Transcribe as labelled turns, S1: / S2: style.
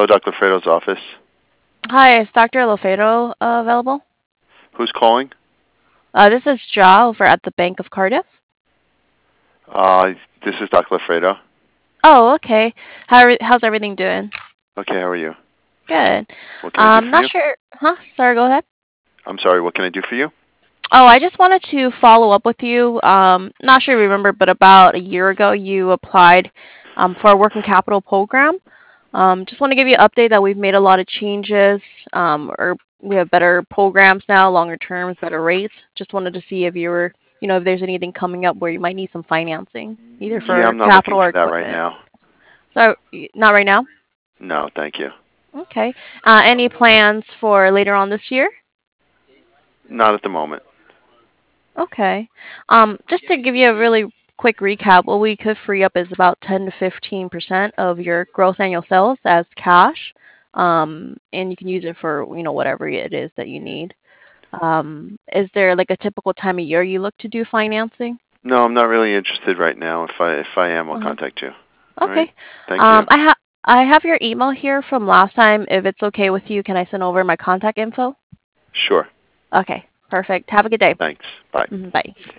S1: Dr. Fredo's office.
S2: Hi, is Dr. Lofedo available?
S1: Who's calling?
S2: This is Ja over at the Bank of Cardiff.
S1: Uh, this is Dr. Fredo.
S2: Oh, okay. How's everything doing?
S1: Okay, how are you?
S2: Good.
S1: What can I do for
S2: Not
S1: you?
S2: sure. Huh? Sorry, go ahead.
S1: I'm sorry, what can I do for you?
S2: Oh, I just wanted to follow up with you. Not sure you remember, but about a year ago, you applied for a working capital program. Just want to give you an update that we've made a lot of changes, or we have better programs now, longer terms, better rates. Just wanted to see if you were, if there's anything coming up where you might need some financing, either
S1: Yeah,
S2: for
S1: I'm not looking
S2: capital or
S1: for that right
S2: equipment.
S1: now.
S2: So, not right now?
S1: No, thank you.
S2: Okay. Any plans for later on this year?
S1: Not at the moment.
S2: Okay. Just to give you a really quick recap, what we could free up is about 10 to 15% of your gross annual sales as cash. And you can use it for, whatever it is that you need. Is there like a typical time of year you look to do financing?
S1: No, I'm not really interested right now. If I am, I'll
S2: Uh-huh.
S1: contact you. All right?
S2: Okay.
S1: Thank you.
S2: I have your email here from last time. If it's okay with you, can I send over my contact info?
S1: Sure.
S2: Okay, perfect. Have a good day.
S1: Thanks. Bye.
S2: Bye.